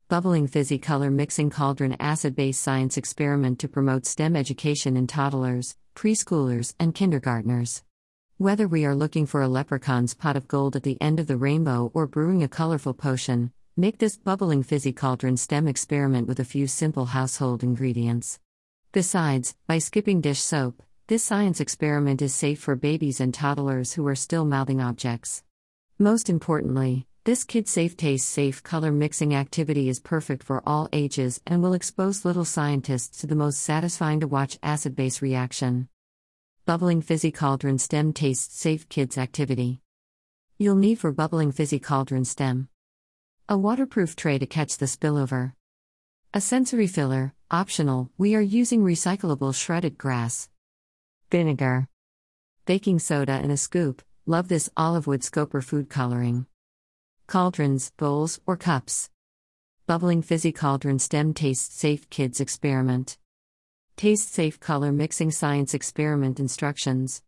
Bubbling Fizzy Color Mixing Cauldron Acid-Based Science Experiment to Promote STEM Education in Toddlers, Preschoolers, and Kindergartners. Whether we are looking for a leprechaun's pot of gold at the end of the rainbow or brewing a colorful potion, make this Bubbling Fizzy Cauldron STEM experiment with a few simple household ingredients. Besides, by skipping dish soap, this science experiment is safe for babies and toddlers who are still mouthing objects. Most importantly, this kid-safe, taste-safe color mixing activity is perfect for all ages and will expose little scientists to the most satisfying to watch acid-base reaction. Bubbling Fizzy Cauldron STEM Taste-Safe Kids Activity. You'll need for Bubbling Fizzy Cauldron STEM: a waterproof tray to catch the spillover. A sensory filler, optional, we are using recyclable shredded grass. Vinegar. Baking soda and a scoop, love this olive wood scoper food coloring. Cauldrons, bowls, or cups. Bubbling Fizzy Cauldron STEM Taste-Safe Kids Experiment. Taste-Safe Color Mixing Science Experiment Instructions.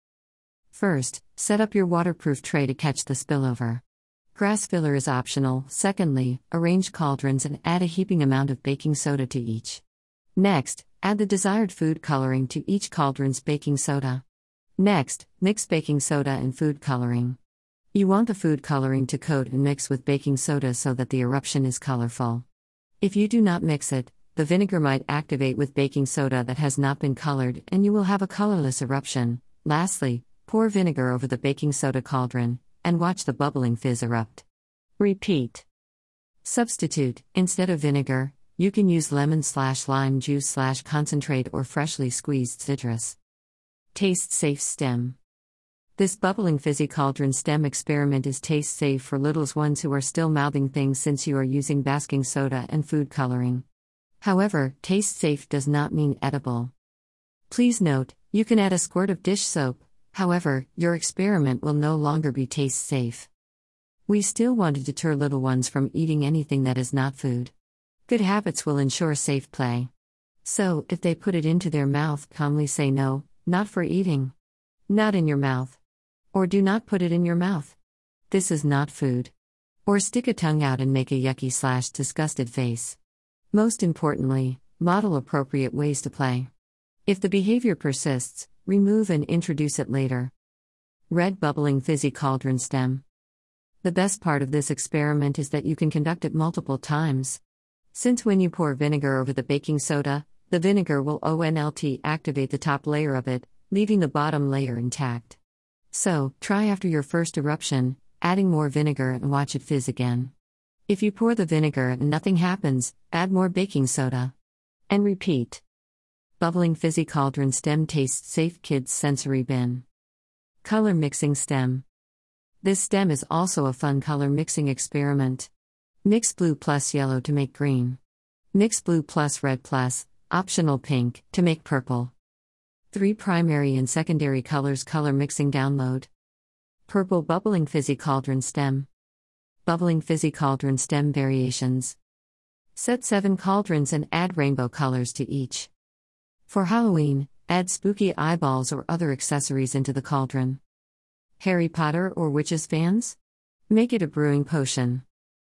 First, set up your waterproof tray to catch the spillover. Grass filler is optional. Secondly, arrange cauldrons and add a heaping amount of baking soda to each. Next, add the desired food coloring to each cauldron's baking soda. Next, mix baking soda and food coloring. You want the food coloring to coat and mix with baking soda so that the eruption is colorful. If you do not mix it, the vinegar might activate with baking soda that has not been colored and you will have a colorless eruption. Lastly, pour vinegar over the baking soda cauldron and watch the bubbling fizz erupt. Repeat. Substitute: instead of vinegar, you can use lemon/lime juice/concentrate or freshly squeezed citrus. Taste-Safe STEM. This Bubbling Fizzy Cauldron STEM experiment is taste-safe for little ones who are still mouthing things since you are using basking soda and food coloring. However, taste-safe does not mean edible. Please note, you can add a squirt of dish soap, however, your experiment will no longer be taste-safe. We still want to deter little ones from eating anything that is not food. Good habits will ensure safe play. So, if they put it into their mouth, calmly say no, not for eating. Not in your mouth. Or do not put it in your mouth. This is not food. Or stick a tongue out and make a yucky/disgusted face. Most importantly, model appropriate ways to play. If the behavior persists, remove and introduce it later. Red Bubbling Fizzy Cauldron STEM. The best part of this experiment is that you can conduct it multiple times. Since when you pour vinegar over the baking soda, the vinegar will activate the top layer of it, leaving the bottom layer intact. So, try after your first eruption, adding more vinegar and watch it fizz again. If you pour the vinegar and nothing happens, add more baking soda. And repeat. Bubbling Fizzy Cauldron STEM Taste-Safe Kids Sensory Bin. Color Mixing STEM. This STEM is also a fun color mixing experiment. Mix blue plus yellow to make green. Mix blue plus red plus, optional pink, to make purple. 3 primary and secondary colors color mixing download. Purple Bubbling Fizzy Cauldron STEM. Bubbling Fizzy Cauldron STEM Variations. Set 7 cauldrons and add rainbow colors to each. For Halloween, add spooky eyeballs or other accessories into the cauldron. Harry Potter or Witches fans? Make it a brewing potion.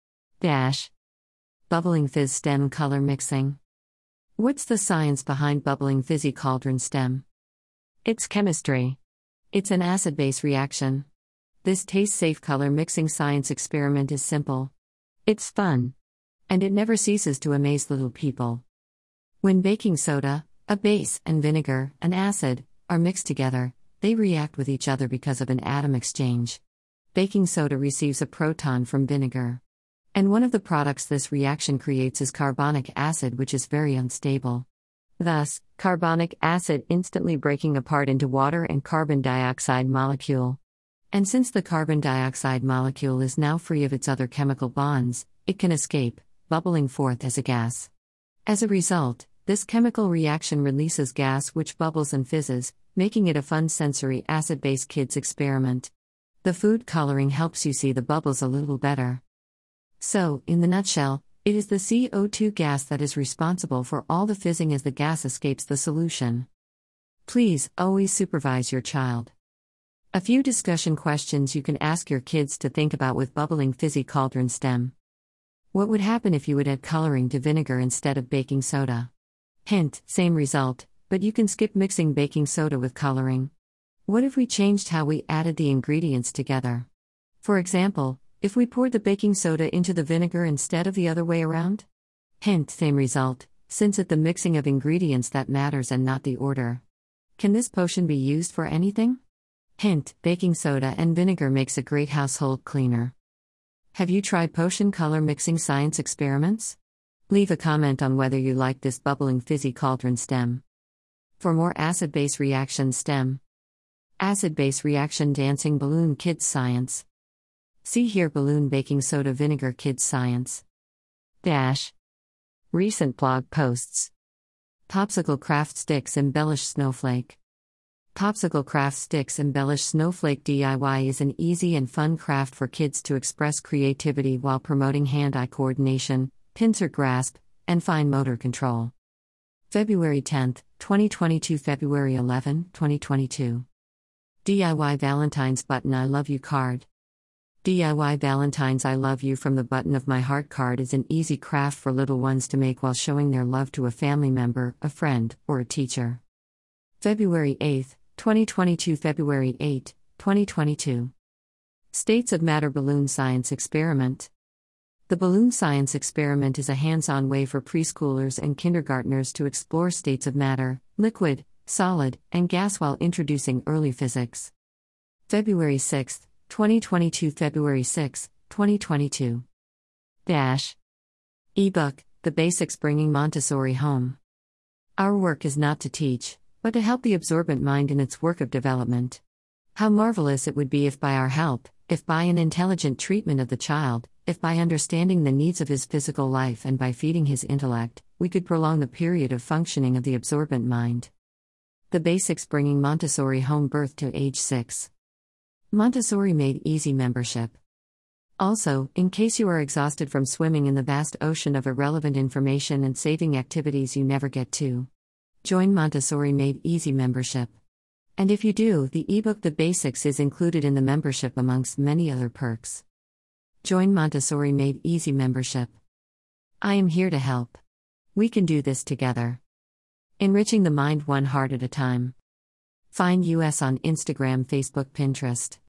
Bubbling Fizz STEM Color Mixing. What's the science behind Bubbling Fizzy Cauldron STEM? It's chemistry. It's an acid-base reaction. This taste-safe color mixing science experiment is simple. It's fun. And it never ceases to amaze little people. When baking soda, a base, and vinegar, an acid, are mixed together, they react with each other because of an atom exchange. Baking soda receives a proton from vinegar. And one of the products this reaction creates is carbonic acid, which is very unstable. Thus, carbonic acid instantly breaking apart into water and carbon dioxide molecule. And since the carbon dioxide molecule is now free of its other chemical bonds, it can escape, bubbling forth as a gas. As a result, this chemical reaction releases gas which bubbles and fizzes, making it a fun sensory acid-based kids experiment. The food coloring helps you see the bubbles a little better. So, in the nutshell, it is the CO2 gas that is responsible for all the fizzing as the gas escapes the solution. Please, always supervise your child. A few discussion questions you can ask your kids to think about with Bubbling Fizzy Cauldron STEM. What would happen if you would add coloring to vinegar instead of baking soda? Hint, same result, but you can skip mixing baking soda with coloring. What if we changed how we added the ingredients together? For example, if we poured the baking soda into the vinegar instead of the other way around? Hint, same result, since it's the mixing of ingredients that matters and not the order. Can this potion be used for anything? Hint, baking soda and vinegar makes a great household cleaner. Have you tried potion color mixing science experiments? Leave a comment on whether you like this bubbling fizzy cauldron stem. For more acid-base reaction stem. Acid-base reaction dancing balloon kids science. See here balloon baking soda vinegar kids science. Recent blog posts. Popsicle craft sticks embellish snowflake. Popsicle craft sticks embellish snowflake DIY is an easy and fun craft for kids to express creativity while promoting hand-eye coordination, pincer grasp, and fine motor control. February 10, 2022 February 11, 2022. DIY Valentine's Button I Love You card. DIY Valentine's I Love You from the Button of My Heart card is an easy craft for little ones to make while showing their love to a family member, a friend, or a teacher. February 8, 2022 February 8, 2022. States of Matter Balloon Science Experiment. The balloon science experiment is a hands-on way for preschoolers and kindergartners to explore states of matter, liquid, solid, and gas while introducing early physics. February 6, 2022 February 6, 2022. Ebook, The Basics Bringing Montessori Home. Our work is not to teach, but to help the absorbent mind in its work of development. How marvelous it would be if by our help, if by an intelligent treatment of the child, if by understanding the needs of his physical life and by feeding his intellect, we could prolong the period of functioning of the absorbent mind. The Basics Bringing Montessori Home Birth to Age 6. Montessori Made Easy Membership. Also, in case you are exhausted from swimming in the vast ocean of irrelevant information and saving activities you never get to, join Montessori Made Easy membership. And if you do, the ebook The Basics is included in the membership amongst many other perks. Join Montessori Made Easy membership. I am here to help. We can do this together. Enriching the mind one heart at a time. Find us on Instagram, Facebook, Pinterest.